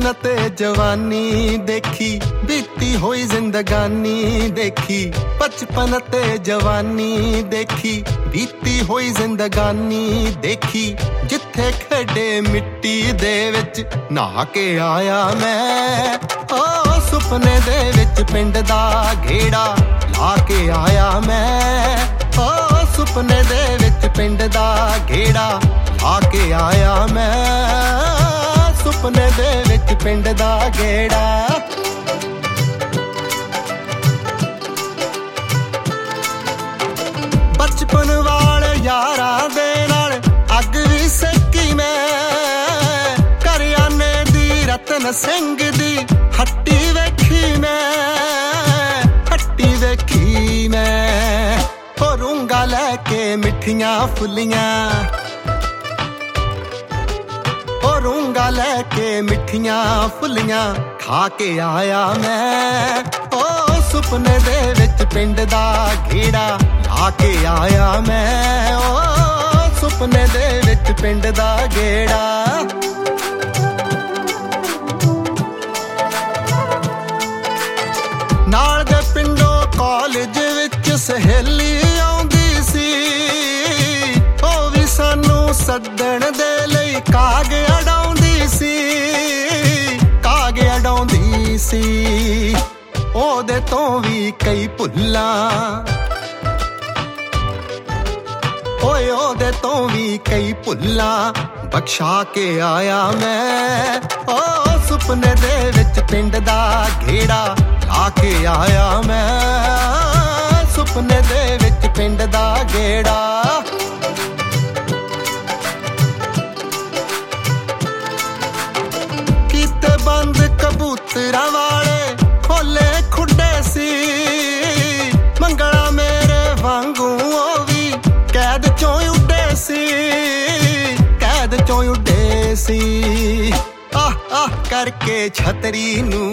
बचपन ते जवानी देखी बीती हुई जिंदगानी देखी बचपन ते जवानी देखी बीती हुई जिंदगानी देखी जिथे खेडे मिट्टी दे विच नहा के आया मैं ओ सुपने दे विच पिंड दा घेड़ा ला के आया मैं ओ सुपने दे विच पिंड दा घेड़ा ला के आया मैं सुपने दे विच पिंड दा घेड़ा बचपन वाले यारां दे नाल अग भी सेकी मैं करियाने दी रतन सिंह दी हट्टी वेखी मैं ओ रूंगा लैके मिठियां फुलियां रूंगा लैके मिठियां फुलियां खा के आया मैं ओ सुपने दे विच पिंड दा घेड़ा ला के आया मैं ओ सुपने दे विच पिंड दा घेड़ा नाल दे पिंडों कॉलेज विच सहेली आउंदी सी ओ भी सानू सद्दण दे लई काग सी ओदे तो भी कई भुल्लां ओए ओदे तो भी कई भुल्लां बख्शा के आया मैं ओ सुपने दे विच पिंड दा घेड़ा ला के आया मैं सुपने दे विच पिंड दा घेड़ा कीते बंद कबूतरां वाले खोले खुडे सी मंगला मेरे वांगू ओ भी कैद चों उड़े सी आह करके छतरी नू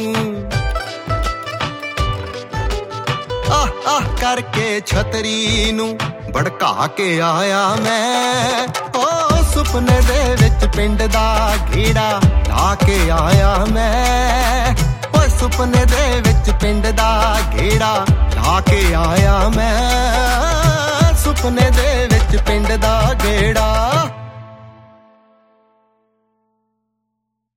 आह करके छतरी नू भड़का के आया मैं ओ सुपने दे विच पिंड दा घेड़ा ला के आया मैं ओ सुपने दे विच पिंड दा घेड़ा ला के आया मैं सुपने दे विच पिंड दा घेड़ा